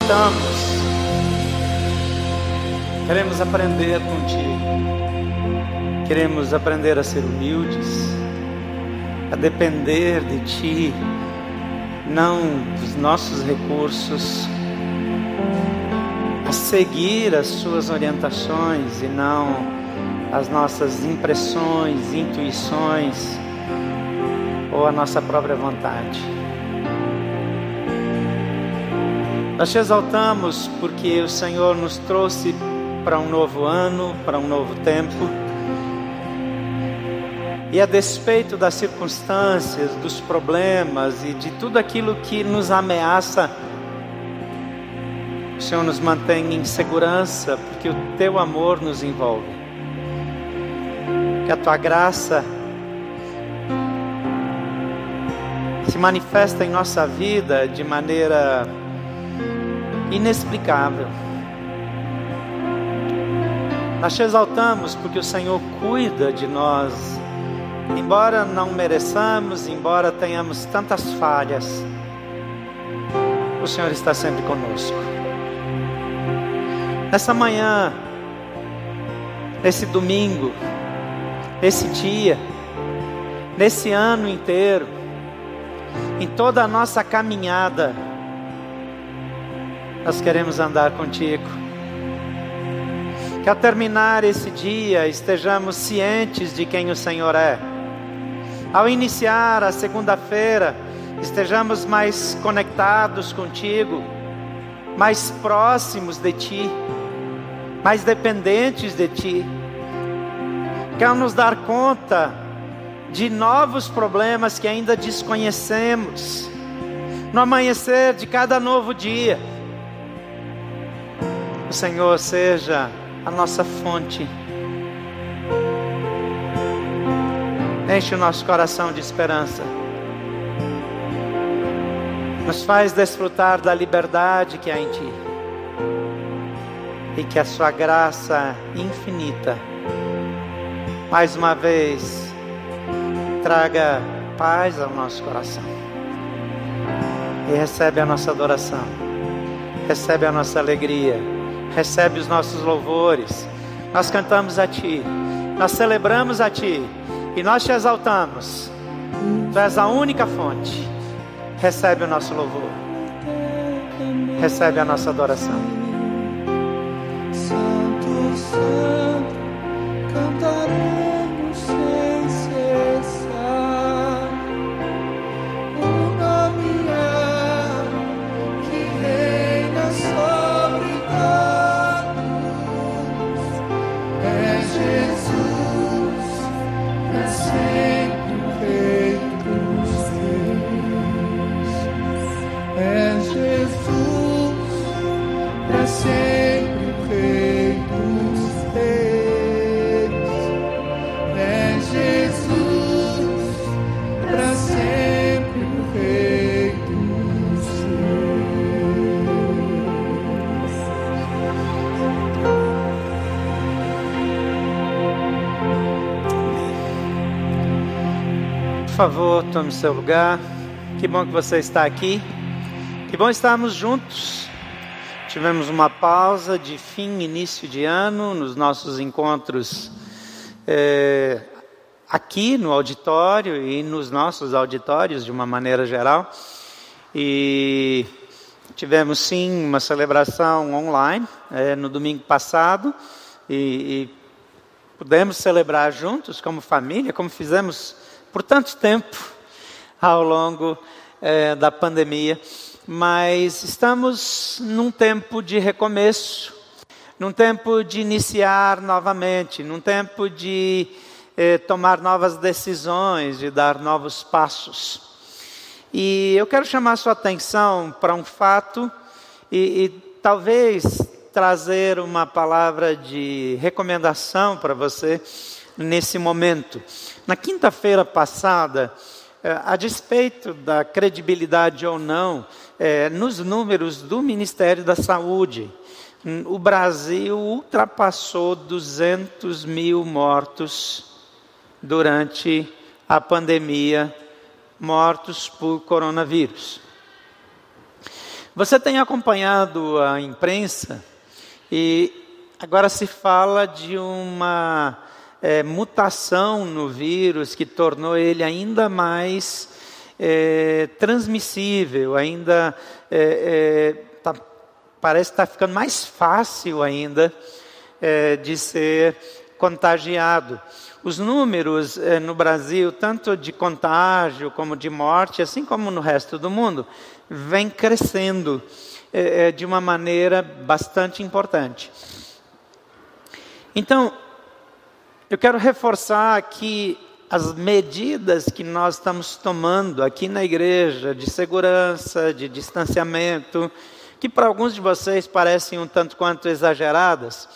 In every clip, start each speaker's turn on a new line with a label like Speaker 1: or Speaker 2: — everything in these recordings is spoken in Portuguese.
Speaker 1: exaltamos. Queremos aprender contigo. Queremos aprender a ser humildes, a depender de ti, não dos nossos recursos, a seguir as suas orientações e não as nossas impressões, intuições ou a nossa própria vontade. Nós te exaltamos porque o Senhor nos trouxe para um novo ano, para um novo tempo. E a despeito das circunstâncias, dos problemas e de tudo aquilo que nos ameaça, o Senhor nos mantém em segurança, porque o teu amor nos envolve. Que a tua graça se manifesta em nossa vida de maneira inexplicável. Nós te exaltamos porque o Senhor cuida de nós, embora não mereçamos, embora tenhamos tantas falhas, o Senhor está sempre conosco. Nessa manhã, nesse domingo, nesse dia, nesse ano inteiro, em toda a nossa caminhada, nós queremos andar contigo. Que ao terminar esse dia estejamos cientes de quem o Senhor é. Ao iniciar a segunda-feira, estejamos mais conectados contigo, mais próximos de ti, mais dependentes de ti. Que ao nos dar conta de novos problemas que ainda desconhecemos, no amanhecer de cada novo dia, o Senhor seja a nossa fonte. Enche o nosso coração de esperança. Nos faz desfrutar da liberdade que há em ti. E que a sua graça infinita, mais uma vez, traga paz ao nosso coração. E recebe a nossa adoração. Recebe a nossa alegria. Recebe os nossos louvores. Nós cantamos a ti, nós celebramos a ti e nós te exaltamos. Tu és a única fonte. Recebe o nosso louvor, recebe a nossa adoração.
Speaker 2: Santo, Santo, cantaremos sem cessar. O nome é que reina sobre todos. É Jesus, é sempre o Rei dos Reis. É Jesus, é sempre o Rei dos Reis. É Jesus, para sempre o Rei dos
Speaker 1: Por favor, tome seu lugar. Que bom que você está aqui. Que bom estarmos juntos. Tivemos uma pausa de fim, início de ano, nos nossos encontros aqui no auditório e nos nossos auditórios de uma maneira geral. E tivemos sim uma celebração online no domingo passado e pudemos celebrar juntos como família, como fizemos por tanto tempo ao longo da pandemia. Mas estamos num tempo de recomeço, num tempo de iniciar novamente, num tempo de tomar novas decisões, de dar novos passos. E eu quero chamar a sua atenção para um fato e talvez trazer uma palavra de recomendação para você nesse momento. Na quinta-feira passada, a despeito da credibilidade ou não, nos números do Ministério da Saúde, o Brasil ultrapassou 200 mil mortos durante a pandemia, mortos por coronavírus. Você tem acompanhado a imprensa e agora se fala de uma mutação no vírus que tornou ele ainda mais transmissível, ainda parece que está ficando mais fácil ainda de ser contagiado. Os números no Brasil, tanto de contágio como de morte, assim como no resto do mundo, vem crescendo de uma maneira bastante importante. Então, eu quero reforçar que as medidas que nós estamos tomando aqui na igreja, de segurança, de distanciamento, que para alguns de vocês parecem um tanto quanto exageradas,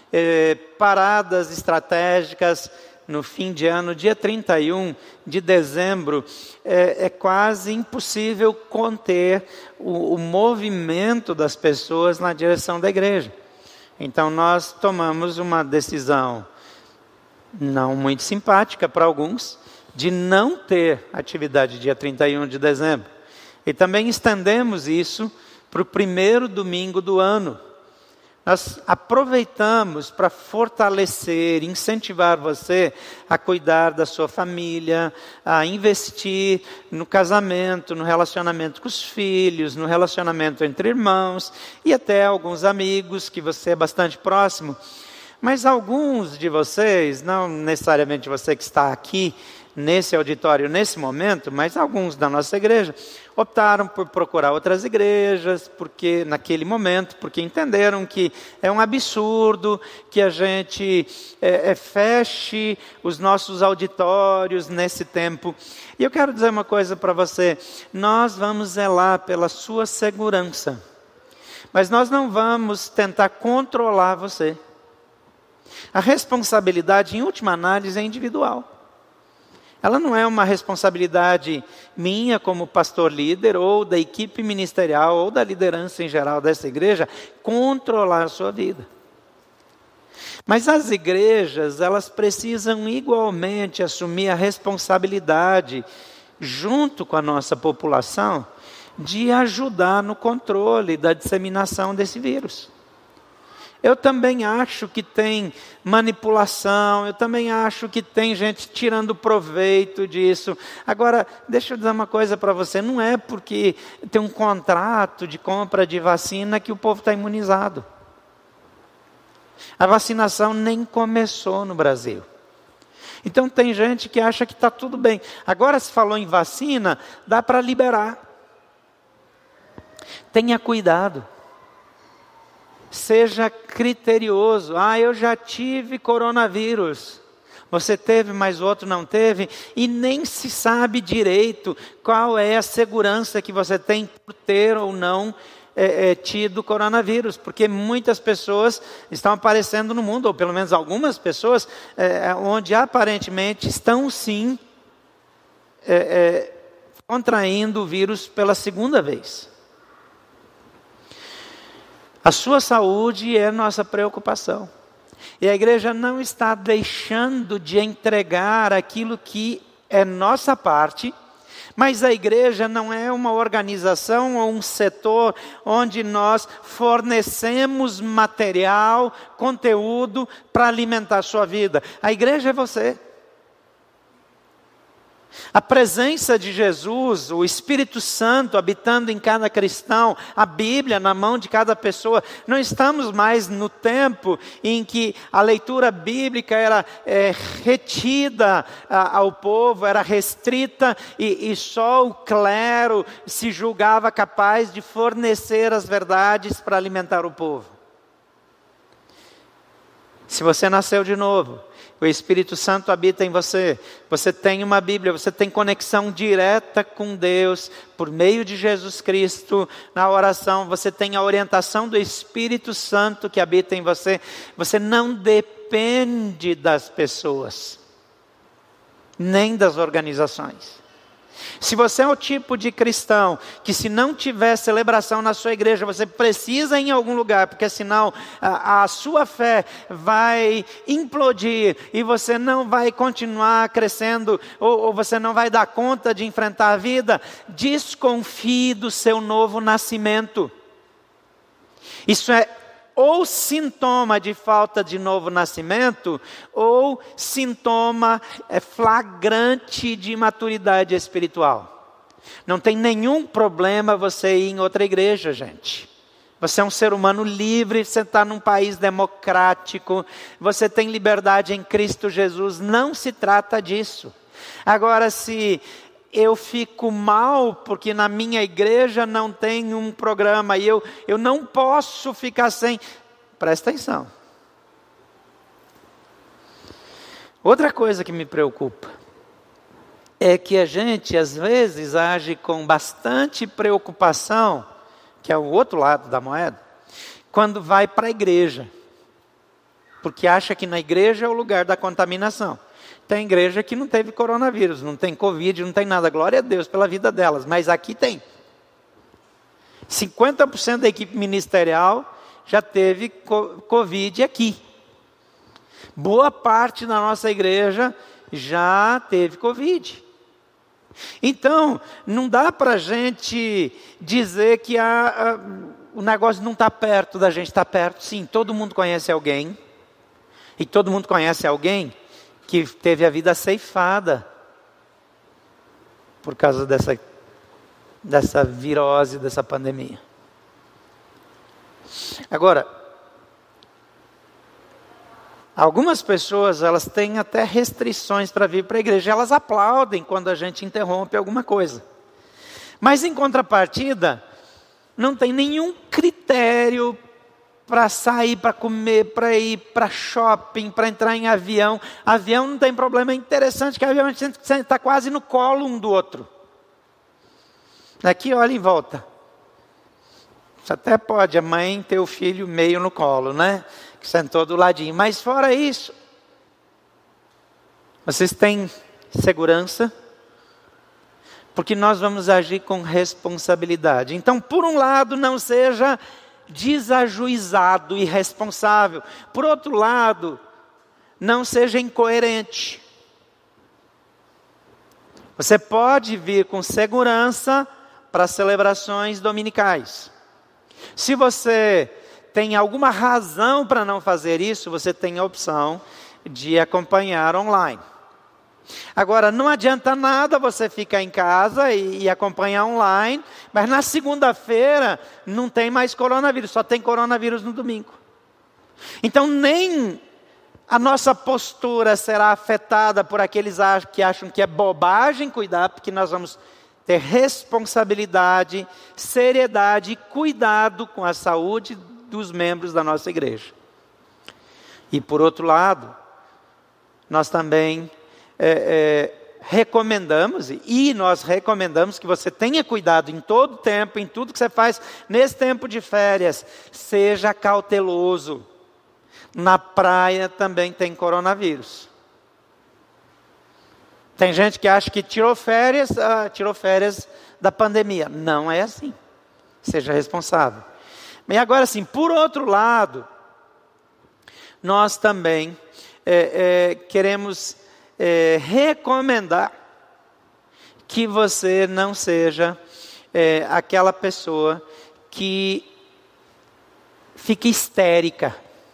Speaker 1: paradas estratégicas no fim de ano, dia 31 de dezembro, é quase impossível conter o movimento das pessoas na direção da igreja. Então nós tomamos uma decisão não muito simpática para alguns, de não ter atividade dia 31 de dezembro. E também estendemos isso para o primeiro domingo do ano. Nós aproveitamos para fortalecer, incentivar você a cuidar da sua família, a investir no casamento, no relacionamento com os filhos, no relacionamento entre irmãos e até alguns amigos que você é bastante próximo. Mas alguns de vocês, não necessariamente você que está aqui nesse auditório nesse momento, mas alguns da nossa igreja optaram por procurar outras igrejas, porque naquele momento, porque entenderam que é um absurdo que a gente feche os nossos auditórios nesse tempo. E eu quero dizer uma coisa para você: nós vamos zelar pela sua segurança, mas nós não vamos tentar controlar você. A responsabilidade, em última análise, é individual. Ela não é uma responsabilidade minha como pastor líder, ou da equipe ministerial, ou da liderança em geral dessa igreja, controlar a sua vida. Mas as igrejas, elas precisam igualmente assumir a responsabilidade, junto com a nossa população, de ajudar no controle da disseminação desse vírus. Eu também acho que tem manipulação, eu também acho que tem gente tirando proveito disso. Agora, deixa eu dizer uma coisa para você: não é porque tem um contrato de compra de vacina que o povo está imunizado. A vacinação nem começou no Brasil. Então tem gente que acha que está tudo bem. Agora se falou em vacina, dá para liberar. Tenha cuidado. Seja criterioso. Eu já tive coronavírus. Você teve, mas o outro não teve. E nem se sabe direito qual é a segurança que você tem por ter ou não tido coronavírus. Porque muitas pessoas estão aparecendo no mundo, ou pelo menos algumas pessoas, onde aparentemente estão sim contraindo o vírus pela segunda vez. A sua saúde é nossa preocupação. E a igreja não está deixando de entregar aquilo que é nossa parte, mas a igreja não é uma organização ou um setor onde nós fornecemos material, conteúdo para alimentar a sua vida. A igreja é você. A presença de Jesus, o Espírito Santo habitando em cada cristão, a Bíblia na mão de cada pessoa. Não estamos mais no tempo em que a leitura bíblica era retida ao povo, era restrita e só o clero se julgava capaz de fornecer as verdades para alimentar o povo. Se você nasceu de novo, o Espírito Santo habita em você, você tem uma Bíblia, você tem conexão direta com Deus, por meio de Jesus Cristo, na oração, você tem a orientação do Espírito Santo que habita em você, você não depende das pessoas, nem das organizações. Se você é o tipo de cristão que, se não tiver celebração na sua igreja, você precisa ir em algum lugar, porque senão a sua fé vai implodir e você não vai continuar crescendo, ou você não vai dar conta de enfrentar a vida, desconfie do seu novo nascimento. Isso é ou sintoma de falta de novo nascimento, ou sintoma flagrante de imaturidade espiritual. Não tem nenhum problema você ir em outra igreja, gente. Você é um ser humano livre, você está num país democrático, você tem liberdade em Cristo Jesus, não se trata disso. Agora, se eu fico mal porque na minha igreja não tem um programa e eu não posso ficar sem. Presta atenção. Outra coisa que me preocupa é que a gente às vezes age com bastante preocupação, que é o outro lado da moeda, quando vai para a igreja. Porque acha que na igreja é o lugar da contaminação. Tem igreja que não teve coronavírus, não tem Covid, não tem nada. Glória a Deus pela vida delas, mas aqui tem. 50% da equipe ministerial já teve Covid aqui. Boa parte da nossa igreja já teve Covid. Então, não dá para a gente dizer que o negócio não está perto da gente. Está perto, sim. Todo mundo conhece alguém. E todo mundo conhece alguém que teve a vida ceifada por causa dessa virose, dessa pandemia. Agora, algumas pessoas, elas têm até restrições para vir para a igreja. Elas aplaudem quando a gente interrompe alguma coisa. Mas em contrapartida, não tem nenhum critério para sair, para comer, para ir para shopping, para entrar em avião. Avião não tem problema, é interessante que avião a gente está quase no colo um do outro. Aqui olha em volta. Você até pode, a mãe ter o filho meio no colo, né? Que sentou do ladinho. Mas fora isso, vocês têm segurança? Porque nós vamos agir com responsabilidade. Então, por um lado, não seja desajuizado e irresponsável. Por outro lado, não seja incoerente. Você pode vir com segurança para celebrações dominicais. Se você tem alguma razão para não fazer isso, você tem a opção de acompanhar online. Agora, não adianta nada você ficar em casa e acompanhar online, mas na segunda-feira não tem mais coronavírus, só tem coronavírus no domingo. Então, nem a nossa postura será afetada por aqueles que acham que é bobagem cuidar, porque nós vamos ter responsabilidade, seriedade e cuidado com a saúde dos membros da nossa igreja. E por outro lado, nós também recomendamos que você tenha cuidado em todo tempo, em tudo que você faz nesse tempo de férias. Seja cauteloso. Na praia também tem coronavírus. Tem gente que acha que tirou férias da pandemia. Não é assim. Seja responsável. E agora sim, por outro lado, nós também queremos recomendar que você não seja aquela pessoa que fica histérica.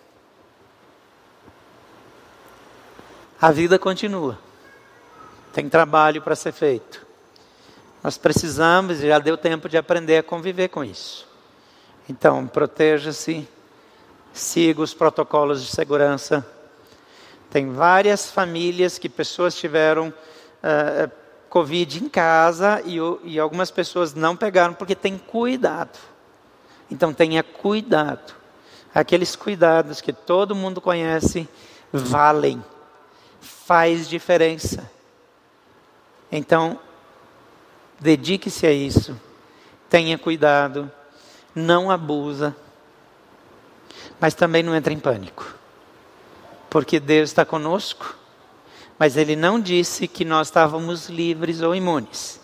Speaker 1: A vida continua. Tem trabalho para ser feito. Nós precisamos, e já deu tempo de aprender a conviver com isso. Então, proteja-se, siga os protocolos de segurança. Tem várias famílias que pessoas tiveram Covid em casa e algumas pessoas não pegaram porque tem cuidado. Então tenha cuidado. Aqueles cuidados que todo mundo conhece valem. Faz diferença. Então, dedique-se a isso. Tenha cuidado. Não abusa. Mas também não entre em pânico. Porque Deus está conosco, mas Ele não disse que nós estávamos livres ou imunes.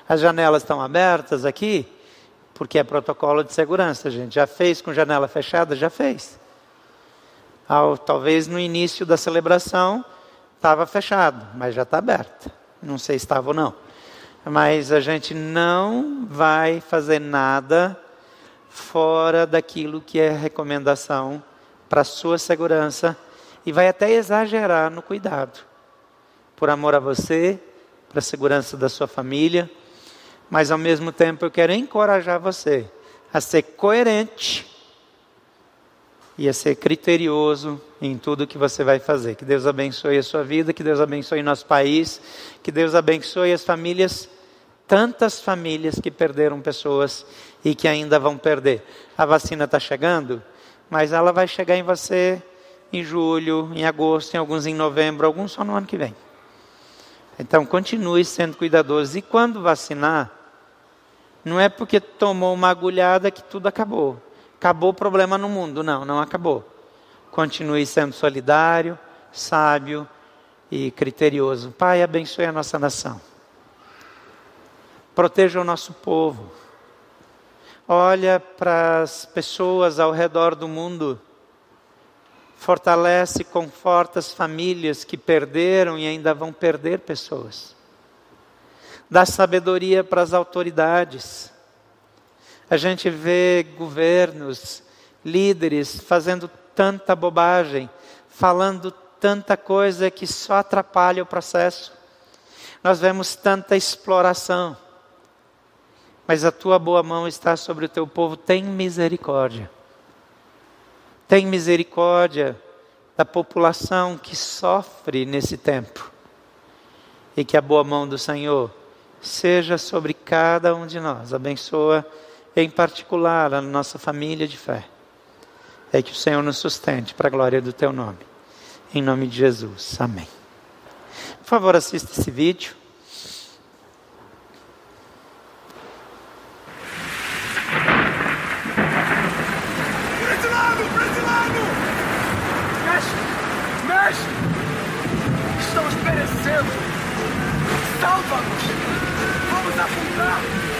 Speaker 1: As janelas estão abertas aqui, porque é protocolo de segurança, gente. Já fez com janela fechada? Já fez. Talvez no início da celebração estava fechado, mas já está aberta. Não sei se estava ou não. Mas a gente não vai fazer nada fora daquilo que é recomendação para a sua segurança, e vai até exagerar no cuidado, por amor a você, para a segurança da sua família. Mas ao mesmo tempo eu quero encorajar você a ser coerente e a ser criterioso em tudo que você vai fazer. Que Deus abençoe a sua vida, que Deus abençoe nosso país, que Deus abençoe as famílias, tantas famílias que perderam pessoas e que ainda vão perder. A vacina está chegando, mas ela vai chegar em você em julho, em agosto, em alguns em novembro, alguns só no ano que vem. Então continue sendo cuidadoso. E quando vacinar, não é porque tomou uma agulhada que tudo acabou. Acabou o problema no mundo. Não, não acabou. Continue sendo solidário, sábio e criterioso. Pai, abençoe a nossa nação. Proteja o nosso povo. Olha para as pessoas ao redor do mundo. Fortalece e conforta as famílias que perderam e ainda vão perder pessoas. Dá sabedoria para as autoridades. A gente vê governos, líderes fazendo tanta bobagem, falando tanta coisa que só atrapalha o processo. Nós vemos tanta exploração. Mas a tua boa mão está sobre o teu povo. Tem misericórdia. Tem misericórdia da população que sofre nesse tempo. E que a boa mão do Senhor seja sobre cada um de nós. Abençoa em particular a nossa família de fé. É que o Senhor nos sustente para a glória do teu nome. Em nome de Jesus. Amém. Por favor, assista esse vídeo.
Speaker 3: Estamos perecendo. Salva-nos. Vamos afundar.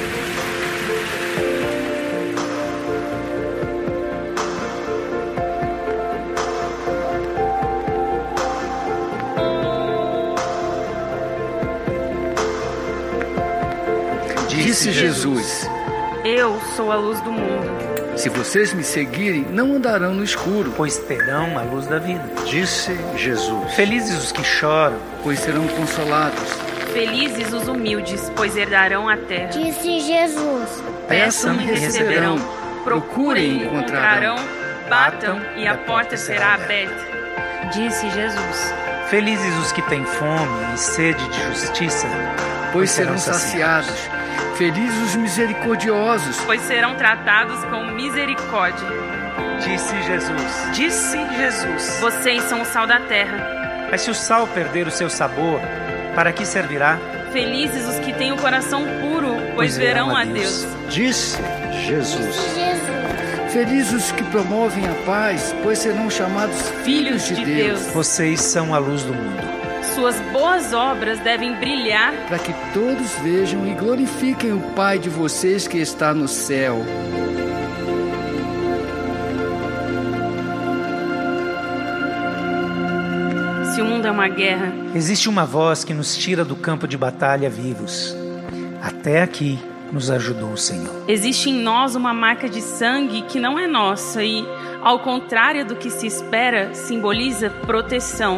Speaker 4: Disse Jesus:
Speaker 5: Eu sou a luz do mundo.
Speaker 4: se vocês me seguirem, não andarão no escuro,
Speaker 1: pois terão a luz da vida.
Speaker 6: Disse Jesus:
Speaker 1: Felizes os que choram,
Speaker 4: pois serão consolados.
Speaker 5: Felizes os humildes, pois herdarão a terra.
Speaker 7: Disse Jesus:
Speaker 4: Peçam e receberão, procurem e encontrarão,
Speaker 5: batam e a porta será aberta. Disse Jesus:
Speaker 1: felizes os que têm fome e sede de justiça,
Speaker 4: pois serão saciados. Felizes os misericordiosos,
Speaker 5: pois serão tratados com misericórdia.
Speaker 1: Disse Jesus:
Speaker 5: Disse Jesus: Vocês são o sal da terra.
Speaker 1: Mas se o sal perder o seu sabor, para que servirá?
Speaker 5: Felizes os que têm o coração puro, pois verão a Deus.
Speaker 6: Disse Jesus:
Speaker 4: felizes os que promovem a paz, pois serão chamados filhos de Deus.
Speaker 1: Vocês são a luz do mundo.
Speaker 5: Suas boas obras devem brilhar,
Speaker 4: para que todos vejam e glorifiquem o Pai de vocês que está no céu.
Speaker 5: Se o mundo é uma guerra,
Speaker 1: existe uma voz que nos tira do campo de batalha vivos. Até aqui nos ajudou o Senhor.
Speaker 5: Existe em nós uma marca de sangue que não é nossa e, ao contrário do que se espera, simboliza proteção.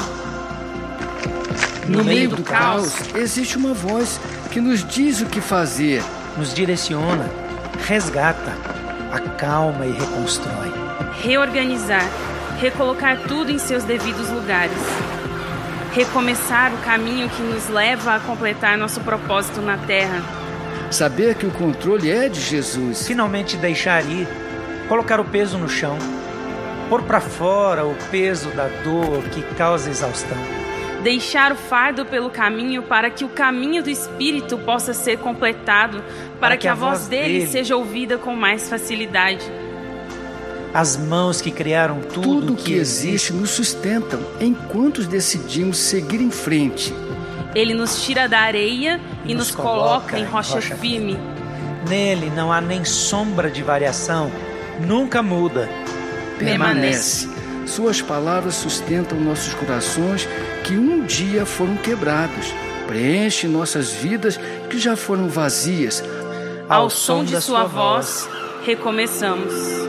Speaker 4: No meio do caos, existe uma voz que nos diz o que fazer.
Speaker 1: Nos direciona, resgata, acalma e reconstrói.
Speaker 5: Reorganizar, recolocar tudo em seus devidos lugares. Recomeçar o caminho que nos leva a completar nosso propósito na Terra.
Speaker 4: Saber que o controle é de Jesus.
Speaker 1: Finalmente deixar ir, colocar o peso no chão, pôr para fora o peso da dor que causa exaustão.
Speaker 5: Deixar o fardo pelo caminho para que o caminho do Espírito possa ser completado, para que a voz dele seja ouvida com mais facilidade.
Speaker 1: As mãos que criaram tudo
Speaker 4: que existe nos sustentam enquanto decidimos seguir em frente.
Speaker 5: Ele nos tira da areia e nos coloca em rocha firme.
Speaker 1: Nele não há nem sombra de variação, nunca muda.
Speaker 4: Permanece. Suas palavras sustentam nossos corações que um dia foram quebrados. Preenche nossas vidas que já foram vazias.
Speaker 5: Ao som de sua voz, recomeçamos.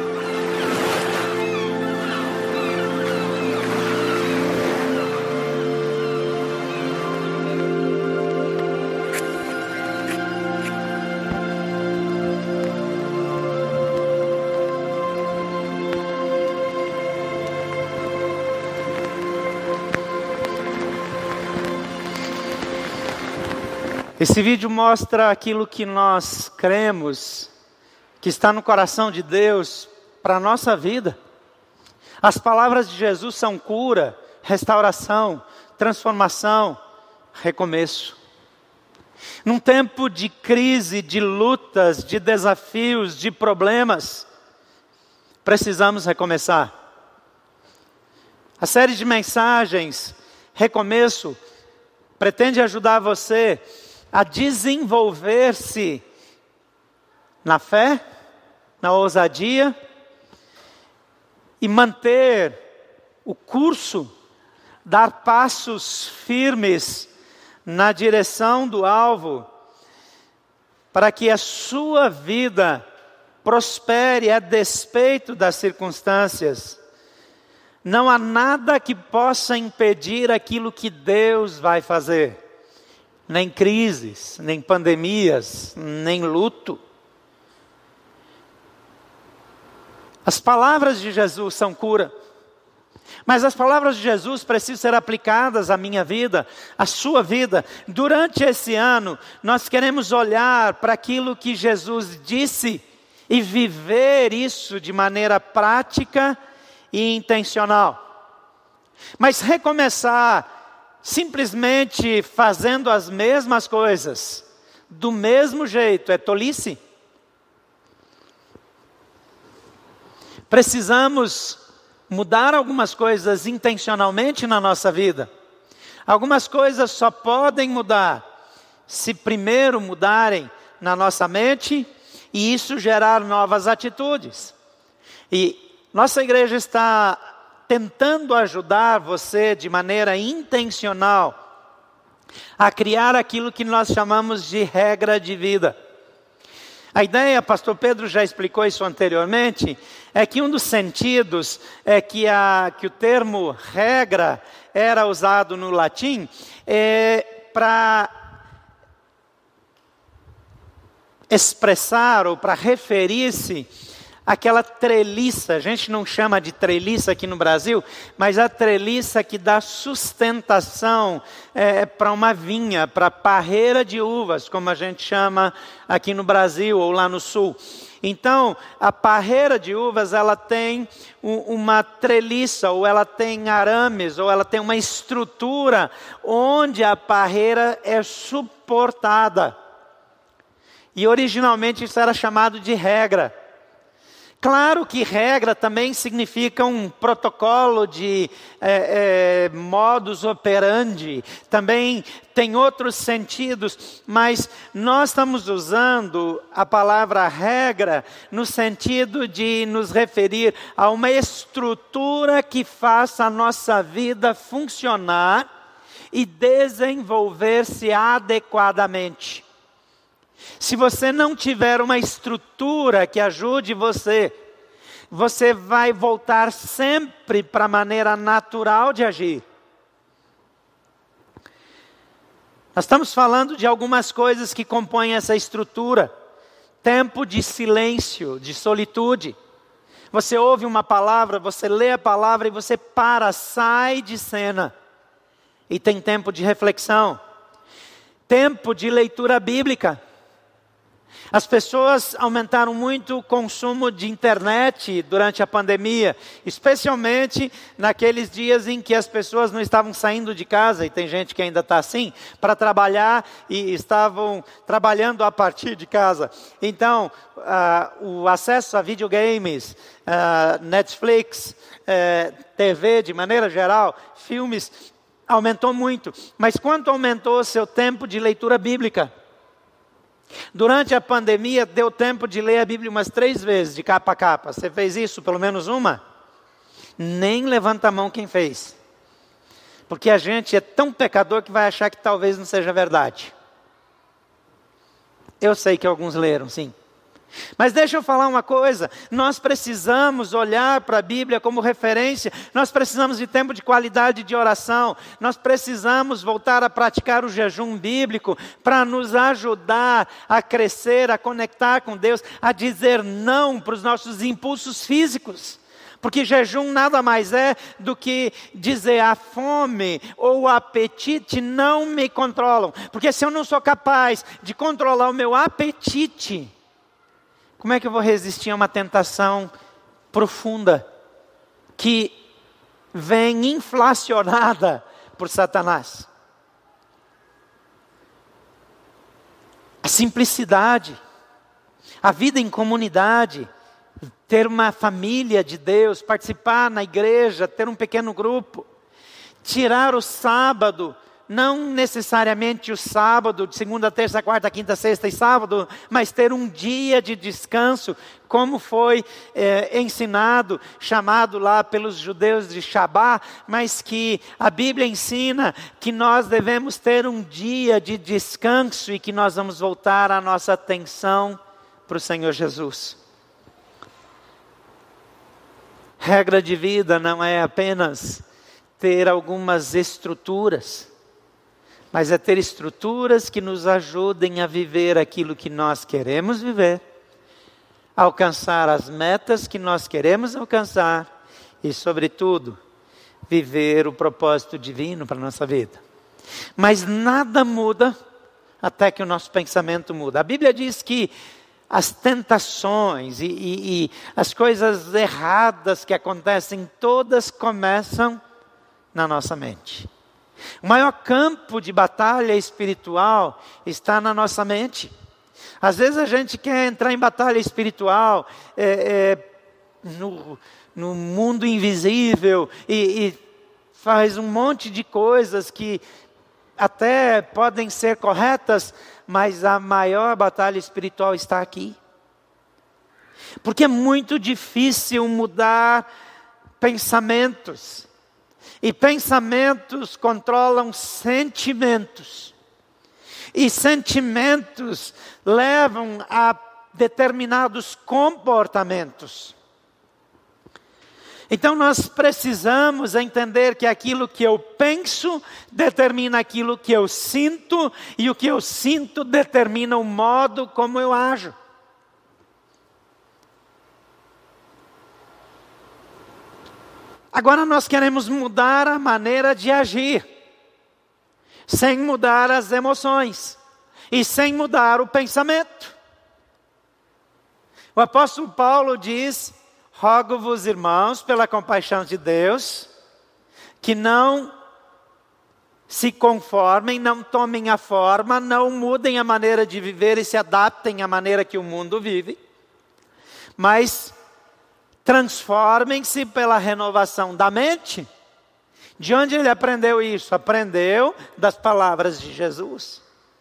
Speaker 1: Esse vídeo mostra aquilo que nós cremos, que está no coração de Deus para a nossa vida. As palavras de Jesus são cura, restauração, transformação, recomeço. Num tempo de crise, de lutas, de desafios, de problemas, precisamos recomeçar. A série de mensagens, Recomeço, pretende ajudar você a desenvolver-se na fé, na ousadia e manter o curso, dar passos firmes na direção do alvo, para que a sua vida prospere a despeito das circunstâncias. Não há nada que possa impedir aquilo que Deus vai fazer. Nem crises, nem pandemias, nem luto. As palavras de Jesus são cura. Mas as palavras de Jesus precisam ser aplicadas à minha vida, à sua vida. Durante esse ano, nós queremos olhar para aquilo que Jesus disse e viver isso de maneira prática e intencional. Mas recomeçar simplesmente fazendo as mesmas coisas, do mesmo jeito, é tolice. Precisamos mudar algumas coisas intencionalmente na nossa vida. Algumas coisas só podem mudar se primeiro mudarem na nossa mente e isso gerar novas atitudes. E nossa igreja está tentando ajudar você de maneira intencional a criar aquilo que nós chamamos de regra de vida. A ideia, pastor Pedro já explicou isso anteriormente, é que um dos sentidos é que o termo regra era usado no latim para expressar ou para referir-se aquela treliça, a gente não chama de treliça aqui no Brasil, mas a treliça que dá sustentação para uma vinha, para parreira de uvas, como a gente chama aqui no Brasil ou lá no sul. Então, a parreira de uvas, ela tem uma treliça, ou ela tem arames, ou ela tem uma estrutura onde a parreira é suportada. E originalmente isso era chamado de regra. Claro que regra também significa um protocolo de modus operandi, também tem outros sentidos, mas nós estamos usando a palavra regra no sentido de nos referir a uma estrutura que faça a nossa vida funcionar e desenvolver-se adequadamente. Se você não tiver uma estrutura que ajude você, você vai voltar sempre para a maneira natural de agir. Nós estamos falando de algumas coisas que compõem essa estrutura. Tempo de silêncio, de solitude. Você ouve uma palavra, você lê a palavra e você para, sai de cena. E tem tempo de reflexão. Tempo de leitura bíblica. As pessoas aumentaram muito o consumo de internet durante a pandemia, especialmente naqueles dias em que as pessoas não estavam saindo de casa, e tem gente que ainda está assim, para trabalhar e estavam trabalhando a partir de casa. Então, o acesso a videogames, Netflix, TV de maneira geral, filmes, Aumentou muito. Mas quanto aumentou o seu tempo de leitura bíblica? Durante a pandemia, deu tempo de ler a Bíblia umas 3 vezes, de capa a capa. Você fez isso, pelo menos uma? Nem levanta a mão quem fez. Porque a gente é tão pecador que vai achar que talvez não seja verdade. Eu sei que alguns leram, sim. Mas deixa eu falar uma coisa, nós precisamos olhar para a Bíblia como referência, nós precisamos de tempo de qualidade de oração, nós precisamos voltar a praticar o jejum bíblico para nos ajudar a crescer, a conectar com Deus, a dizer não para os nossos impulsos físicos. Porque jejum nada mais é do que dizer a fome ou o apetite não me controlam. Porque se eu não sou capaz de controlar o meu apetite, como é que eu vou resistir a uma tentação profunda que vem inflacionada por Satanás? A simplicidade, a vida em comunidade, ter uma família de Deus, participar na igreja, ter um pequeno grupo, tirar o sábado, não necessariamente o sábado, de segunda, terça, quarta, quinta, sexta e sábado, mas ter um dia de descanso, como foi ensinado, chamado lá pelos judeus de Shabá, mas que a Bíblia ensina que nós devemos ter um dia de descanso e que nós vamos voltar a nossa atenção para o Senhor Jesus. Regra de vida não é apenas ter algumas estruturas, mas é ter estruturas que nos ajudem a viver aquilo que nós queremos viver, alcançar as metas que nós queremos alcançar e, sobretudo, viver o propósito divino para a nossa vida. Mas nada muda até que o nosso pensamento muda. A Bíblia diz que as tentações e as coisas erradas que acontecem, todas começam na nossa mente. O maior campo de batalha espiritual está na nossa mente. Às vezes a gente quer entrar em batalha espiritual no mundo invisível e faz um monte de coisas que até podem ser corretas, mas a maior batalha espiritual está aqui. Porque é muito difícil mudar pensamentos. E pensamentos controlam sentimentos. E sentimentos levam a determinados comportamentos. Então nós precisamos entender que aquilo que eu penso determina aquilo que eu sinto, e o que eu sinto determina o modo como eu ajo. Agora nós queremos mudar a maneira de agir, sem mudar as emoções e sem mudar o pensamento. O apóstolo Paulo diz: rogo-vos, irmãos, pela compaixão de Deus, que não se conformem, não tomem a forma, não mudem a maneira de viver e se adaptem à maneira que o mundo vive, mas transformem-se pela renovação da mente. De onde ele aprendeu isso? Aprendeu das palavras de Jesus.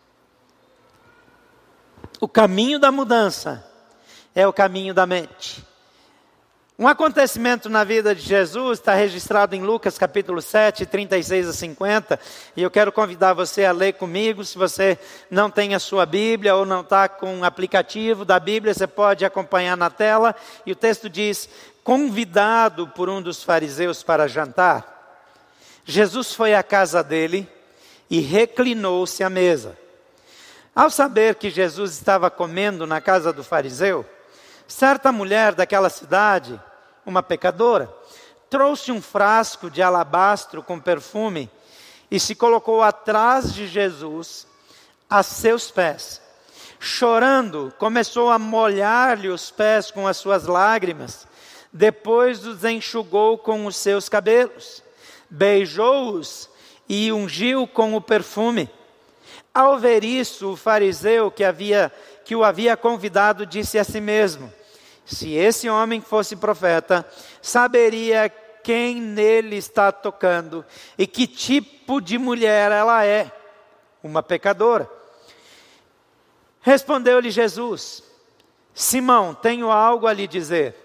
Speaker 1: O caminho da mudança é o caminho da mente. Um acontecimento na vida de Jesus está registrado em Lucas capítulo 7, 36 a 50. E eu quero convidar você a ler comigo. Se você não tem a sua Bíblia ou não está com o aplicativo da Bíblia, você pode acompanhar na tela. E o texto diz: convidado por um dos fariseus para jantar, Jesus foi à casa dele e reclinou-se à mesa. Ao saber que Jesus estava comendo na casa do fariseu, certa mulher daquela cidade, uma pecadora, trouxe um frasco de alabastro com perfume e se colocou atrás de Jesus, a seus pés. Chorando, começou a molhar-lhe os pés com as suas lágrimas, depois os enxugou com os seus cabelos, beijou-os e ungiu com o perfume. Ao ver isso, o fariseu que o havia convidado disse a si mesmo: se esse homem fosse profeta, saberia quem nele está tocando e que tipo de mulher ela é, uma pecadora. Respondeu-lhe Jesus: Simão, tenho algo a lhe dizer.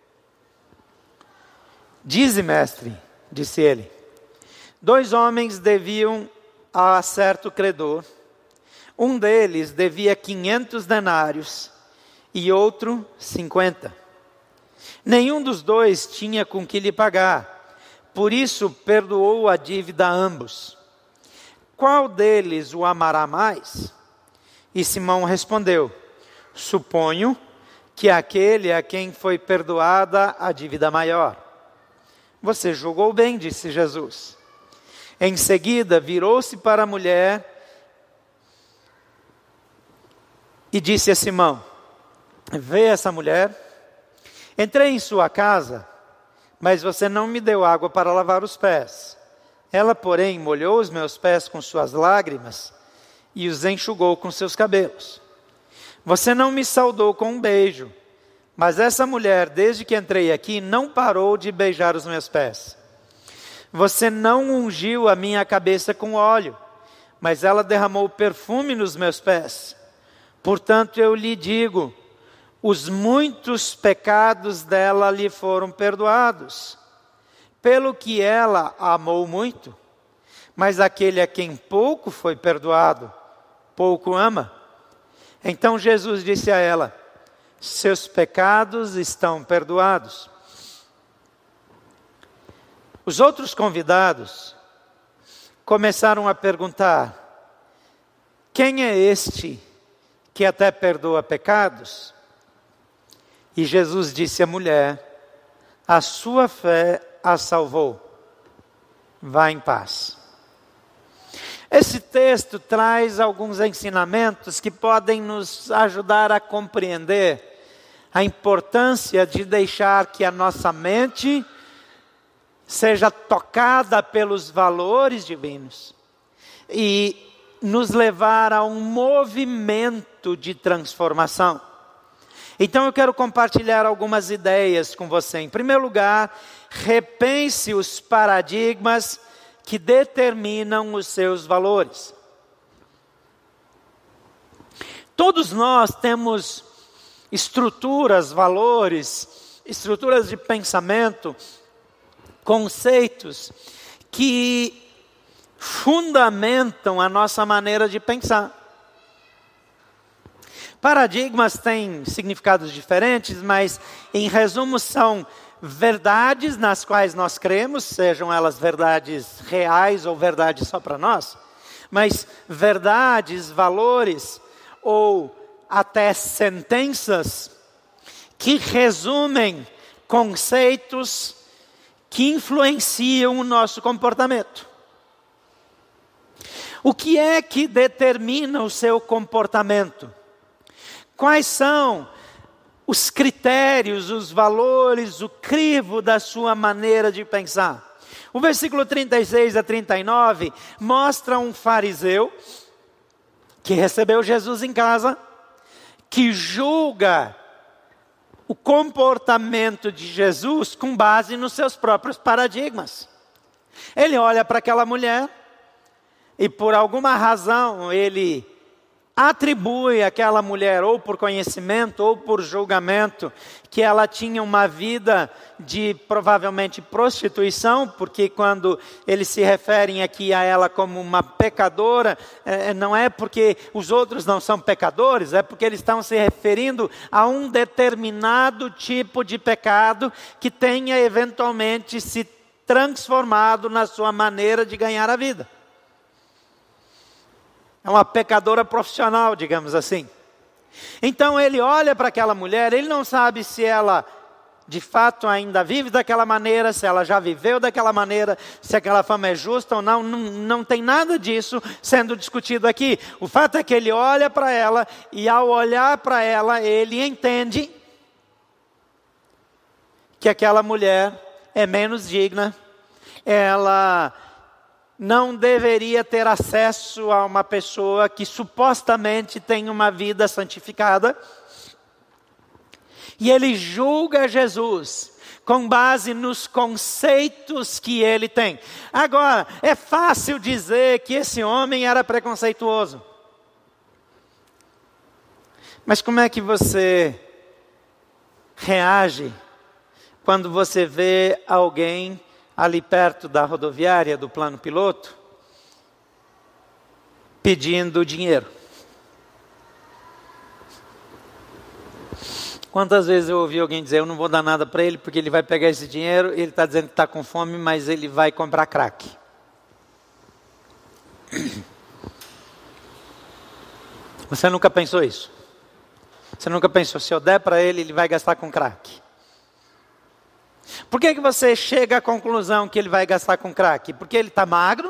Speaker 1: Dize, mestre, disse ele. 2 homens deviam a certo credor. Um deles devia 500 denários e outro 50. Nenhum dos 2 tinha com que lhe pagar. Por isso perdoou a dívida a ambos. Qual deles o amará mais? E Simão respondeu: suponho que aquele a quem foi perdoada a dívida maior. Você julgou bem, disse Jesus. Em seguida virou-se para a mulher e disse a Simão: vê essa mulher? Entrei em sua casa, mas você não me deu água para lavar os pés. Ela, porém, molhou os meus pés com suas lágrimas e os enxugou com seus cabelos. Você não me saudou com um beijo, mas essa mulher, desde que entrei aqui, não parou de beijar os meus pés. Você não ungiu a minha cabeça com óleo, mas ela derramou perfume nos meus pés. Portanto, eu lhe digo, os muitos pecados dela lhe foram perdoados, pelo que ela amou muito. Mas aquele a quem pouco foi perdoado, pouco ama. Então Jesus disse a ela: seus pecados estão perdoados. Os outros convidados começaram a perguntar: quem é este que até perdoa pecados? E Jesus disse à mulher: a sua fé a salvou. Vá em paz. Esse texto traz alguns ensinamentos que podem nos ajudar a compreender a importância de deixar que a nossa mente seja tocada pelos valores divinos e nos levar a um movimento de transformação. Então eu quero compartilhar algumas ideias com você. Em primeiro lugar, repense os paradigmas que determinam os seus valores. Todos nós temos estruturas, valores, estruturas de pensamento, conceitos que fundamentam a nossa maneira de pensar. Paradigmas têm significados diferentes, mas em resumo são verdades nas quais nós cremos, sejam elas verdades reais ou verdades só para nós, mas verdades, valores ou até sentenças que resumem conceitos que influenciam o nosso comportamento. O que é que determina o seu comportamento? Quais são os critérios, os valores, o crivo da sua maneira de pensar? O versículo 36 a 39 mostra um fariseu que recebeu Jesus em casa, que julga o comportamento de Jesus com base nos seus próprios paradigmas. Ele olha para aquela mulher e por alguma razão ele atribui àquela mulher, ou por conhecimento, ou por julgamento, que ela tinha uma vida de provavelmente prostituição, porque quando eles se referem aqui a ela como uma pecadora, não é porque os outros não são pecadores, é porque eles estão se referindo a um determinado tipo de pecado que tenha eventualmente se transformado na sua maneira de ganhar a vida. É uma pecadora profissional, digamos assim. Então ele olha para aquela mulher, ele não sabe se ela de fato ainda vive daquela maneira, se ela já viveu daquela maneira, se aquela fama é justa ou não, não tem nada disso sendo discutido aqui. O fato é que ele olha para ela e ao olhar para ela, ele entende que aquela mulher é menos digna, ela não deveria ter acesso a uma pessoa que supostamente tem uma vida santificada. E ele julga Jesus com base nos conceitos que ele tem. Agora, é fácil dizer que esse homem era preconceituoso. Mas como é que você reage quando você vê alguém ali perto da rodoviária, do plano piloto, pedindo dinheiro? Quantas vezes eu ouvi alguém dizer, eu não vou dar nada para ele, porque ele vai pegar esse dinheiro, ele está dizendo que está com fome, mas ele vai comprar crack. Você nunca pensou isso? Você nunca pensou, se eu der para ele, ele vai gastar com crack? Por que você chega à conclusão que ele vai gastar com crack? Porque ele está magro?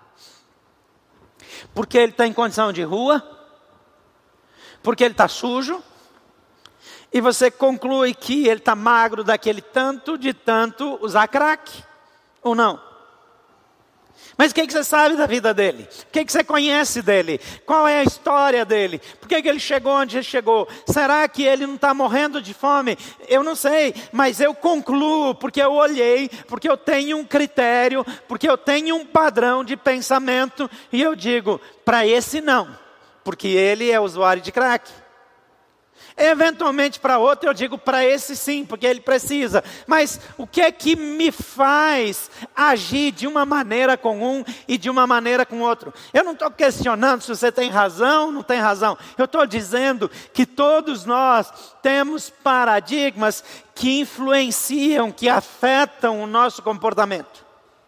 Speaker 1: Porque ele está em condição de rua? Porque ele está sujo? E você conclui que ele está magro daquele tanto de tanto usar crack? Ou não? Mas o que você sabe da vida dele? O que você conhece dele? Qual é a história dele? Por que ele chegou onde ele chegou? Será que ele não está morrendo de fome? Eu não sei, mas eu concluo, porque eu olhei, porque eu tenho um critério, porque eu tenho um padrão de pensamento, e eu digo, para esse não, porque ele é usuário de crack. Eventualmente para outro eu digo, para esse sim, porque ele precisa. Mas o que é que me faz agir de uma maneira com um e de uma maneira com outro? Eu não estou questionando se você tem razão ou não tem razão. Eu estou dizendo que todos nós temos paradigmas que influenciam, que afetam o nosso comportamento.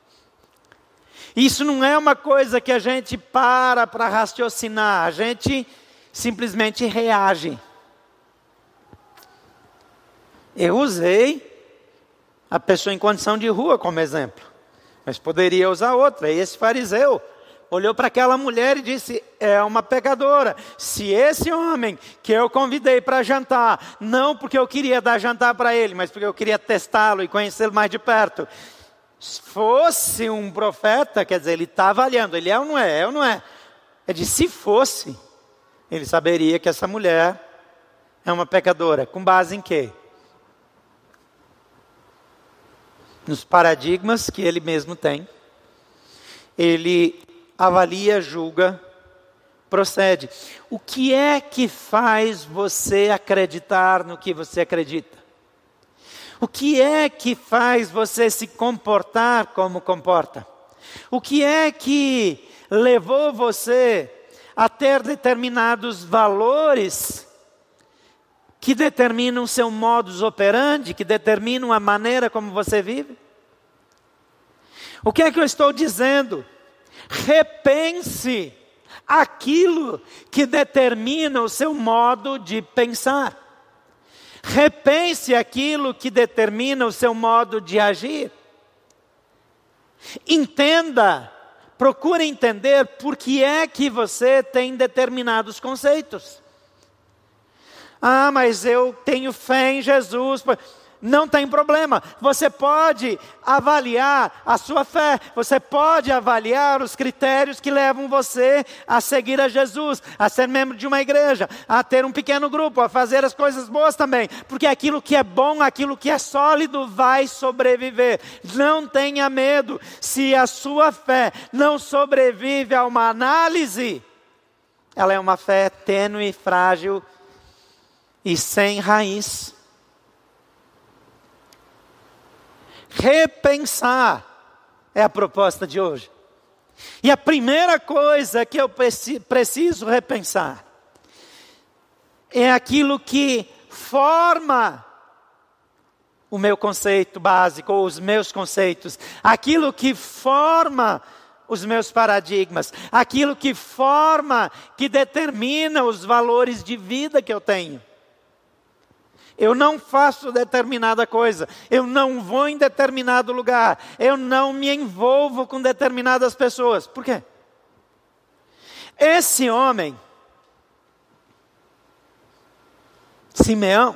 Speaker 1: Isso não é uma coisa que a gente para raciocinar, a gente simplesmente reage. Eu usei a pessoa em condição de rua como exemplo, mas poderia usar outra. Esse fariseu olhou para aquela mulher e disse, é uma pecadora. Se esse homem que eu convidei para jantar, não porque eu queria dar jantar para ele, mas porque eu queria testá-lo e conhecê-lo mais de perto, fosse um profeta, quer dizer, ele está avaliando, ele é ou não é? É ou não é? Ele disse, se fosse, ele saberia que essa mulher é uma pecadora. Com base em quê? Nos paradigmas que ele mesmo tem. Ele avalia, julga, procede. O que é que faz você acreditar no que você acredita? O que é que faz você se comportar como comporta? O que é que levou você a ter determinados valores que determinam o seu modus operandi, que determinam a maneira como você vive? O que é que eu estou dizendo? Repense aquilo que determina o seu modo de pensar. Repense aquilo que determina o seu modo de agir. Entenda, procure entender por que é que você tem determinados conceitos. Ah, mas eu tenho fé em Jesus. Não tem problema. Você pode avaliar a sua fé. Você pode avaliar os critérios que levam você a seguir a Jesus, a ser membro de uma igreja, a ter um pequeno grupo, a fazer as coisas boas também. Porque aquilo que é bom, aquilo que é sólido vai sobreviver. Não tenha medo. Se a sua fé não sobrevive a uma análise, ela é uma fé tênue, frágil e sem raiz. Repensar é a proposta de hoje. E a primeira coisa que eu preciso repensar é aquilo que forma o meu conceito básico, ou os meus conceitos, aquilo que forma os meus paradigmas, aquilo que forma, que determina os valores de vida que eu tenho. Eu não faço determinada coisa, eu não vou em determinado lugar, eu não me envolvo com determinadas pessoas. Por quê? Esse homem, Simeão,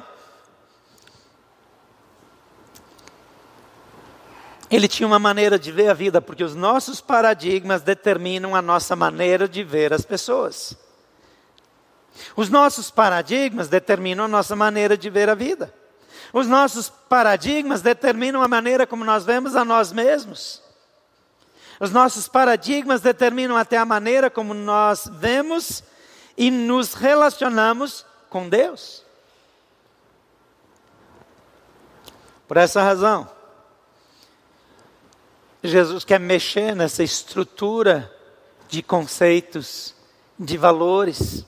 Speaker 1: ele tinha uma maneira de ver a vida, porque os nossos paradigmas determinam a nossa maneira de ver as pessoas. Os nossos paradigmas determinam a nossa maneira de ver a vida. Os nossos paradigmas determinam a maneira como nós vemos a nós mesmos. Os nossos paradigmas determinam até a maneira como nós vemos e nos relacionamos com Deus. Por essa razão, Jesus quer mexer nessa estrutura de conceitos, de valores,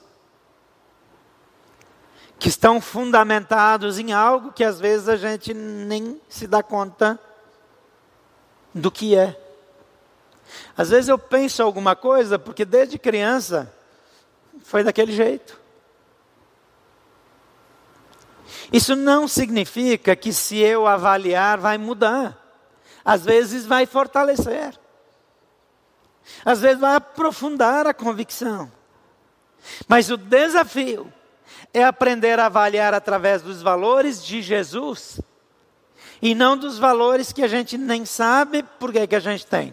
Speaker 1: que estão fundamentados em algo que às vezes a gente nem se dá conta do que é. Às vezes eu penso alguma coisa porque desde criança foi daquele jeito. Isso não significa que se eu avaliar vai mudar. Às vezes vai fortalecer. Às vezes vai aprofundar a convicção. Mas o desafio é aprender a avaliar através dos valores de Jesus e não dos valores que a gente nem sabe por que a gente tem.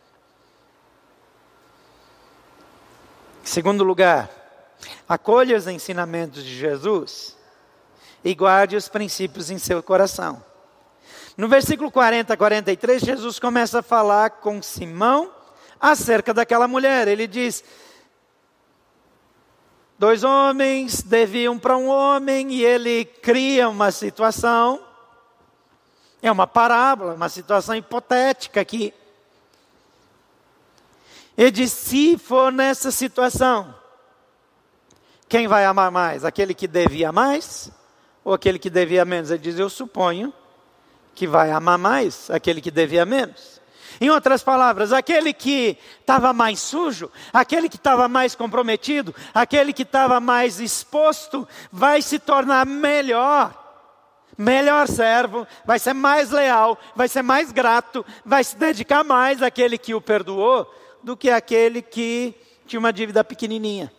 Speaker 1: Em segundo lugar, acolha os ensinamentos de Jesus e guarde os princípios em seu coração. No versículo 40 a 43, Jesus começa a falar com Simão acerca daquela mulher. Ele diz: 2 homens deviam para um homem, e ele cria uma situação. É uma parábola, uma situação hipotética aqui. Ele diz: se for nessa situação, quem vai amar mais? Aquele que devia mais ou aquele que devia menos? Ele diz: eu suponho que vai amar mais aquele que devia menos. Em outras palavras, aquele que estava mais sujo, aquele que estava mais comprometido, aquele que estava mais exposto, vai se tornar melhor servo, vai ser mais leal, vai ser mais grato, vai se dedicar mais àquele que o perdoou, do que aquele que tinha uma dívida pequenininha.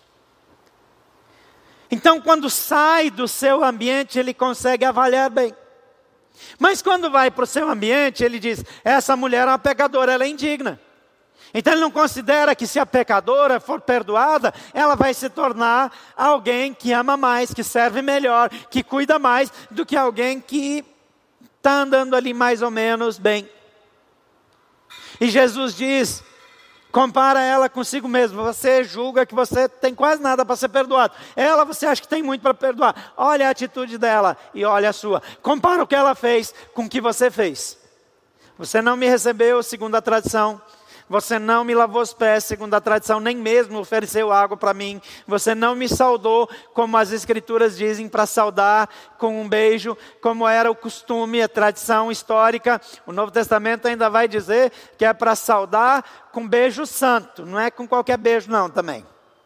Speaker 1: Então, quando sai do seu ambiente, ele consegue avaliar bem. Mas quando vai para o seu ambiente, ele diz: essa mulher é uma pecadora, ela é indigna. Então ele não considera que se a pecadora for perdoada, ela vai se tornar alguém que ama mais, que serve melhor, que cuida mais, do que alguém que está andando ali mais ou menos bem. E Jesus diz, compara ela consigo mesmo. Você julga que você tem quase nada para ser perdoado. Ela você acha que tem muito para perdoar. Olha a atitude dela e olha a sua. Compara o que ela fez com o que você fez. Você não me recebeu segundo a tradição. Você não me lavou os pés segundo a tradição, nem mesmo ofereceu água para mim. Você não me saudou, como as escrituras dizem, para saudar com um beijo, como era o costume, a tradição histórica. O Novo Testamento ainda vai dizer que é para saudar com beijo santo, não é com qualquer beijo não também.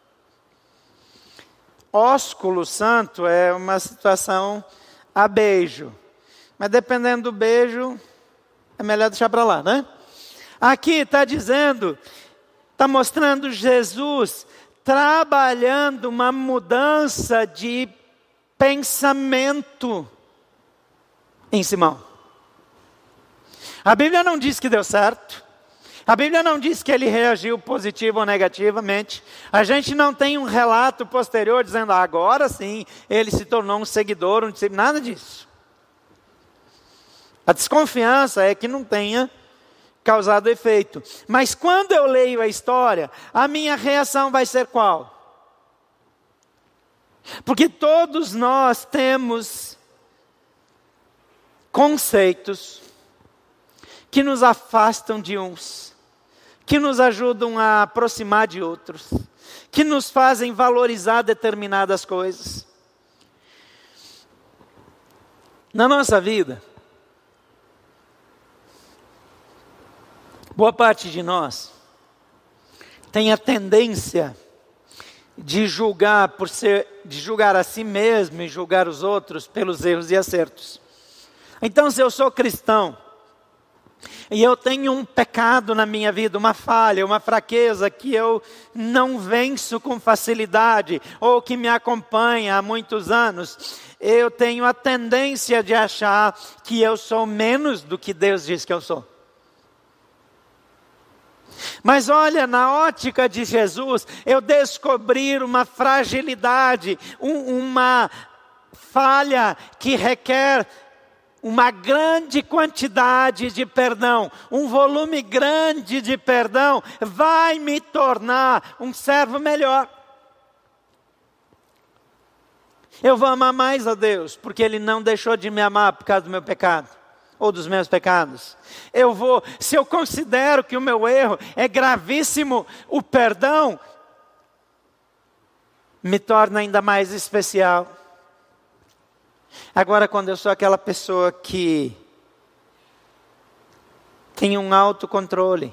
Speaker 1: Ósculo santo é uma situação a beijo, mas dependendo do beijo, é melhor deixar para lá, né? Aqui está dizendo, está mostrando Jesus trabalhando uma mudança de pensamento em Simão. A Bíblia não diz que deu certo. A Bíblia não diz que ele reagiu positivo ou negativamente. A gente não tem um relato posterior dizendo, agora sim, ele se tornou um seguidor, um discípulo. Nada disso. A desconfiança é que não tenha causado efeito. Mas quando eu leio a história, a minha reação vai ser qual? Porque todos nós temos conceitos que nos afastam de uns, que nos ajudam a aproximar de outros, que nos fazem valorizar determinadas coisas. Na nossa vida, boa parte de nós tem a tendência de julgar a si mesmo e julgar os outros pelos erros e acertos. Então, se eu sou cristão e eu tenho um pecado na minha vida, uma falha, uma fraqueza que eu não venço com facilidade ou que me acompanha há muitos anos, eu tenho a tendência de achar que eu sou menos do que Deus diz que eu sou. Mas olha, na ótica de Jesus, eu descobri uma fragilidade, uma falha que requer uma grande quantidade de perdão, um volume grande de perdão, vai me tornar um servo melhor. Eu vou amar mais a Deus, porque Ele não deixou de me amar por causa do meu pecado, ou dos meus pecados. Se eu considero que o meu erro é gravíssimo, o perdão me torna ainda mais especial. Agora, quando eu sou aquela pessoa que tem um autocontrole,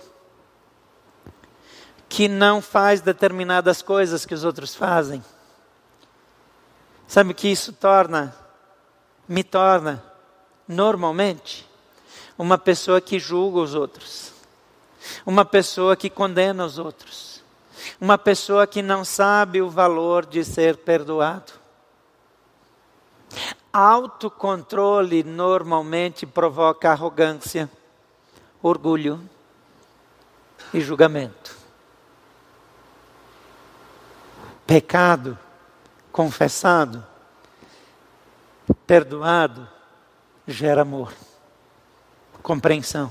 Speaker 1: que não faz determinadas coisas que os outros fazem, sabe o que isso me torna, normalmente, uma pessoa que julga os outros, uma pessoa que condena os outros, uma pessoa que não sabe o valor de ser perdoado. Autocontrole normalmente provoca arrogância, orgulho e julgamento. Pecado confessado, perdoado, gera amor, compreensão.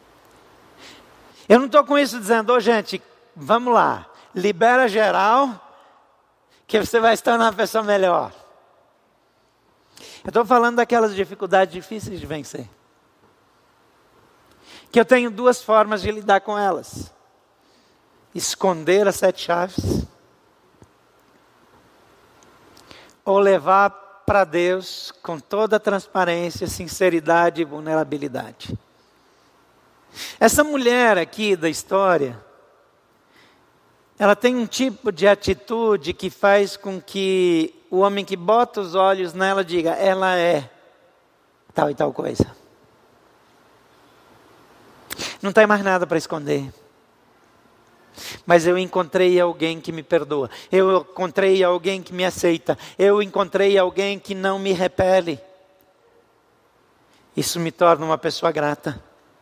Speaker 1: Eu não estou com isso dizendo, gente, vamos lá, libera geral, que você vai se tornar uma pessoa melhor. Eu estou falando daquelas dificuldades difíceis de vencer. Que eu tenho duas formas de lidar com elas. Esconder as 7 chaves. Ou levar para Deus com toda a transparência, sinceridade e vulnerabilidade. Essa mulher aqui da história, ela tem um tipo de atitude que faz com que o homem que bota os olhos nela diga, ela é tal e tal coisa. Não tem mais nada para esconder. Mas eu encontrei alguém que me perdoa. Eu encontrei alguém que me aceita. Eu encontrei alguém que não me repele. Isso me torna uma pessoa grata.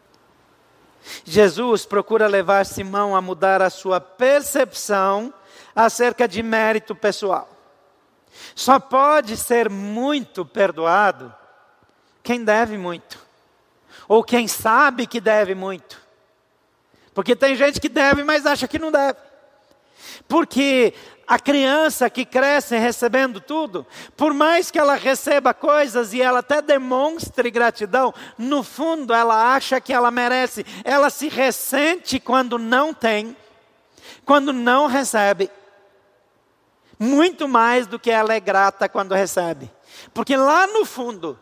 Speaker 1: Jesus procura levar Simão a mudar a sua percepção acerca de mérito pessoal. Só pode ser muito perdoado quem deve muito. Ou quem sabe que deve muito. Porque tem gente que deve, mas acha que não deve. Porque a criança que cresce recebendo tudo, por mais que ela receba coisas e ela até demonstre gratidão, no fundo ela acha que ela merece. Ela se ressente quando não tem, quando não recebe. Muito mais do que ela é grata quando recebe. Porque lá no fundo,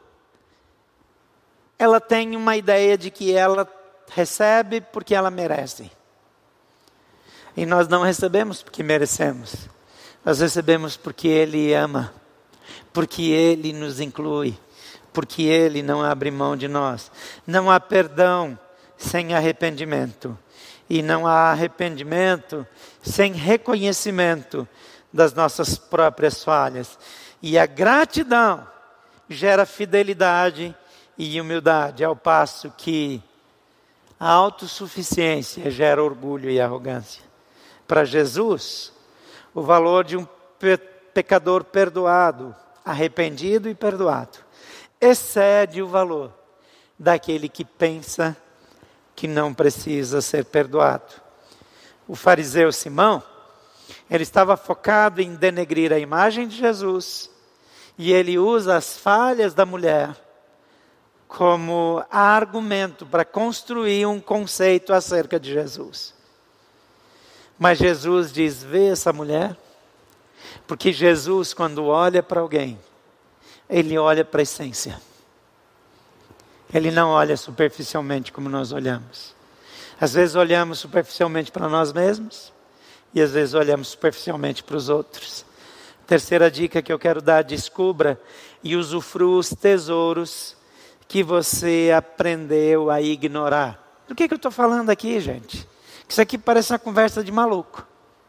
Speaker 1: ela tem uma ideia de que ela recebe porque ela merece. E nós não recebemos porque merecemos. Nós recebemos porque Ele ama. Porque Ele nos inclui. Porque Ele não abre mão de nós. Não há perdão sem arrependimento. E não há arrependimento sem reconhecimento das nossas próprias falhas. E a gratidão gera fidelidade e humildade, ao passo que a autossuficiência gera orgulho e arrogância. Para Jesus, o valor de um pecador perdoado, arrependido e perdoado, excede o valor daquele que pensa que não precisa ser perdoado. O fariseu Simão, ele estava focado em denegrir a imagem de Jesus, e ele usa as falhas da mulher como argumento para construir um conceito acerca de Jesus. Mas Jesus diz, vê essa mulher, porque Jesus, quando olha para alguém, Ele olha para a essência. Ele não olha superficialmente como nós olhamos. Às vezes olhamos superficialmente para nós mesmos, e às vezes olhamos superficialmente para os outros. Terceira dica que eu quero dar, descubra e usufrua os tesouros que você aprendeu a ignorar. Do que eu estou falando aqui, gente? Isso aqui parece uma conversa de maluco.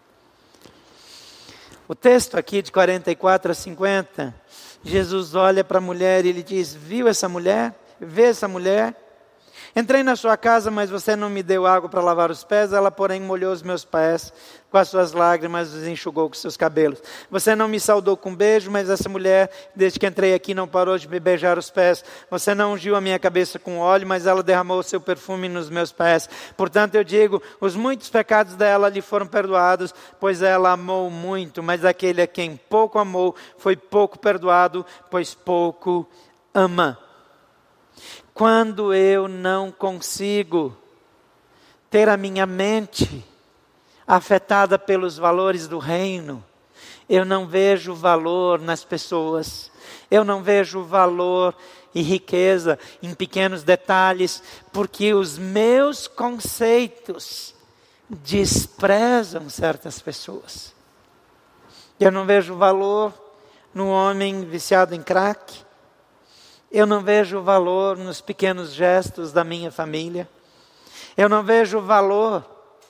Speaker 1: O texto aqui de 44 a 50, Jesus olha para a mulher e ele diz, viu essa mulher? Vê essa mulher? Entrei na sua casa, mas você não me deu água para lavar os pés. Ela, porém, molhou os meus pés com as suas lágrimas e os enxugou com seus cabelos. Você não me saudou com beijo, mas essa mulher, desde que entrei aqui, não parou de me beijar os pés. Você não ungiu a minha cabeça com óleo, mas ela derramou o seu perfume nos meus pés. Portanto, eu digo, os muitos pecados dela lhe foram perdoados, pois ela amou muito. Mas aquele a quem pouco amou, foi pouco perdoado, pois pouco ama. Quando eu não consigo ter a minha mente afetada pelos valores do reino, eu não vejo valor nas pessoas, eu não vejo valor e riqueza em pequenos detalhes, porque os meus conceitos desprezam certas pessoas. Eu não vejo valor no homem viciado em crack. Eu não vejo valor nos pequenos gestos da minha família. Eu não vejo valor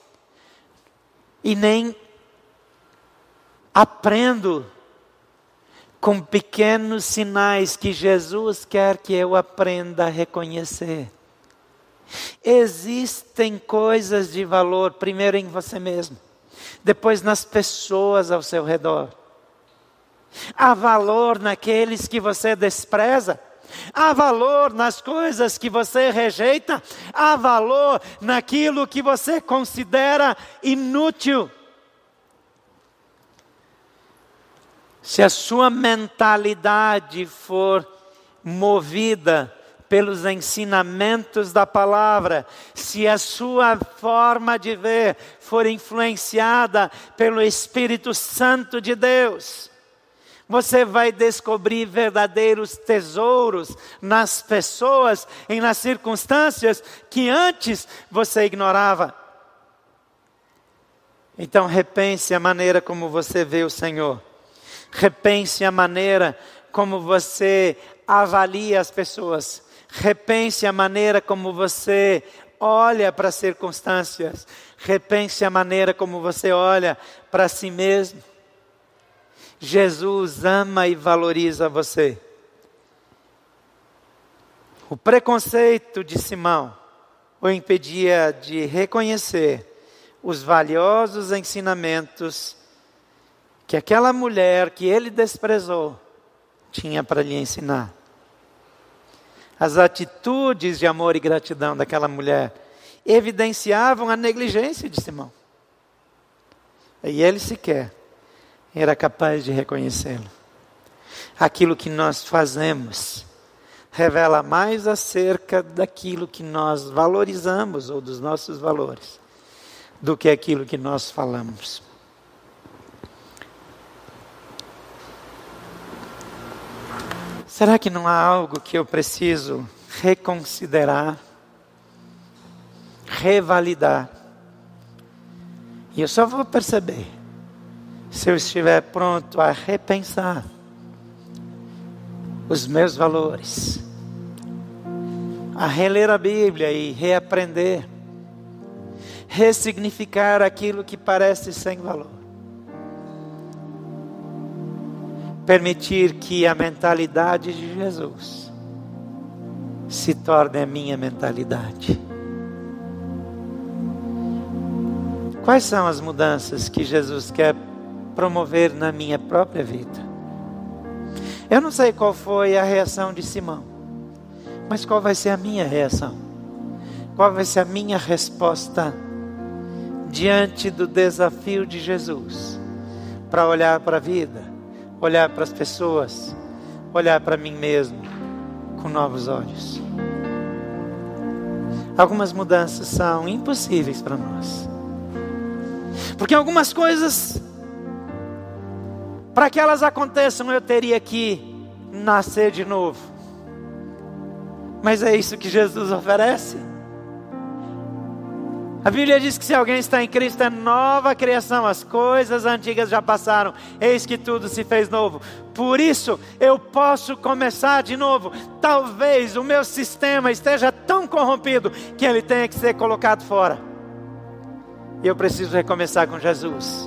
Speaker 1: e nem aprendo com pequenos sinais que Jesus quer que eu aprenda a reconhecer. Existem coisas de valor, primeiro em você mesmo, depois nas pessoas ao seu redor. Há valor naqueles que você despreza. Há valor nas coisas que você rejeita. Há valor naquilo que você considera inútil. Se a sua mentalidade for movida pelos ensinamentos da palavra, se a sua forma de ver for influenciada pelo Espírito Santo de Deus, você vai descobrir verdadeiros tesouros nas pessoas e nas circunstâncias que antes você ignorava. Então repense a maneira como você vê o Senhor. Repense a maneira como você avalia as pessoas. Repense a maneira como você olha para as circunstâncias. Repense a maneira como você olha para si mesmo. Jesus ama e valoriza você. O preconceito de Simão o impedia de reconhecer os valiosos ensinamentos que aquela mulher que ele desprezou tinha para lhe ensinar. As atitudes de amor e gratidão daquela mulher evidenciavam a negligência de Simão. E ele sequer era capaz de reconhecê-lo. Aquilo que nós fazemos revela mais acerca daquilo que nós valorizamos ou dos nossos valores do que aquilo que nós falamos. Será que não há algo que eu preciso reconsiderar, revalidar? E eu só vou perceber se eu estiver pronto a repensar os meus valores, a reler a Bíblia e reaprender, ressignificar aquilo que parece sem valor. Permitir que a mentalidade de Jesus se torne a minha mentalidade. Quais são as mudanças que Jesus quer promover na minha própria vida? Eu não sei qual foi a reação de Simão, mas qual vai ser a minha reação? Qual vai ser a minha resposta diante do desafio de Jesus para olhar para a vida, olhar para as pessoas, olhar para mim mesmo com novos olhos? Algumas mudanças são impossíveis para nós, porque algumas coisas, para que elas aconteçam, eu teria que nascer de novo. Mas é isso que Jesus oferece. A Bíblia diz que se alguém está em Cristo é nova criação. As coisas antigas já passaram, eis que tudo se fez novo. Por isso eu posso começar de novo. Talvez o meu sistema esteja tão corrompido que ele tenha que ser colocado fora. E eu preciso recomeçar com Jesus.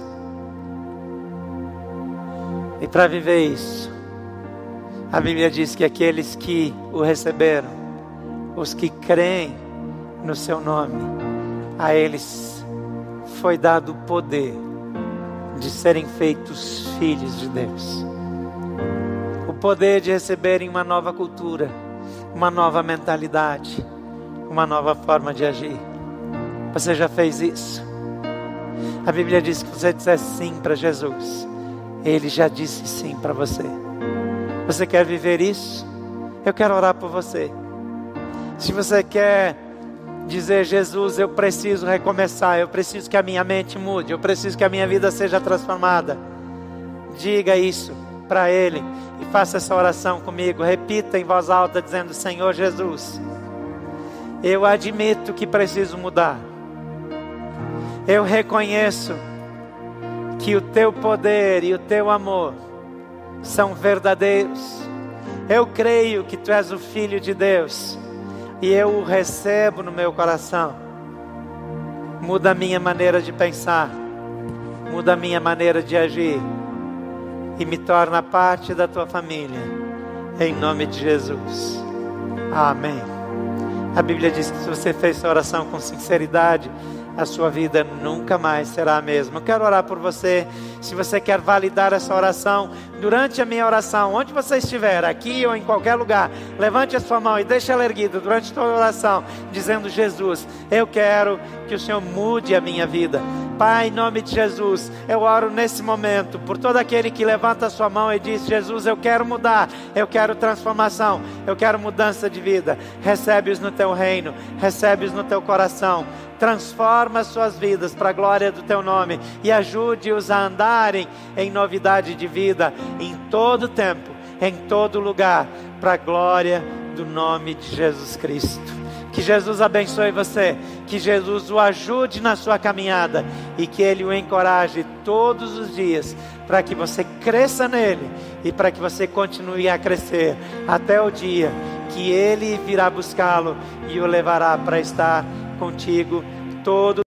Speaker 1: E para viver isso, a Bíblia diz que aqueles que o receberam, os que creem no seu nome, a eles foi dado o poder de serem feitos filhos de Deus. O poder de receberem uma nova cultura, uma nova mentalidade, uma nova forma de agir. Você já fez isso? A Bíblia diz que você disser sim para Jesus, Ele já disse sim para você. Você quer viver isso? Eu quero orar por você. Se você quer dizer, Jesus, eu preciso recomeçar, eu preciso que a minha mente mude, eu preciso que a minha vida seja transformada, diga isso para Ele e faça essa oração comigo. Repita em voz alta dizendo, Senhor Jesus, eu admito que preciso mudar. Eu reconheço que o Teu poder e o Teu amor são verdadeiros. Eu creio que Tu és o Filho de Deus e eu o recebo no meu coração. Muda a minha maneira de pensar, muda a minha maneira de agir e me torna parte da Tua família, em nome de Jesus. Amém. A Bíblia diz que se você fez essa oração com sinceridade, a sua vida nunca mais será a mesma. Eu quero orar por você. Se você quer validar essa oração, durante a minha oração, onde você estiver, aqui ou em qualquer lugar, levante a sua mão e deixe ela erguida durante toda a oração, dizendo, Jesus, eu quero que o Senhor mude a minha vida. Pai, em nome de Jesus, eu oro nesse momento por todo aquele que levanta a sua mão e diz, Jesus, eu quero mudar, eu quero transformação, eu quero mudança de vida. Recebe-os no Teu reino, recebe-os no Teu coração. Transforma as suas vidas para a glória do Teu nome e ajude-os a andarem em novidade de vida em todo tempo, em todo lugar, para a glória do nome de Jesus Cristo. Que Jesus abençoe você, que Jesus o ajude na sua caminhada e que Ele o encoraje todos os dias para que você cresça nele e para que você continue a crescer até o dia que Ele virá buscá-lo e o levará para estar contigo todo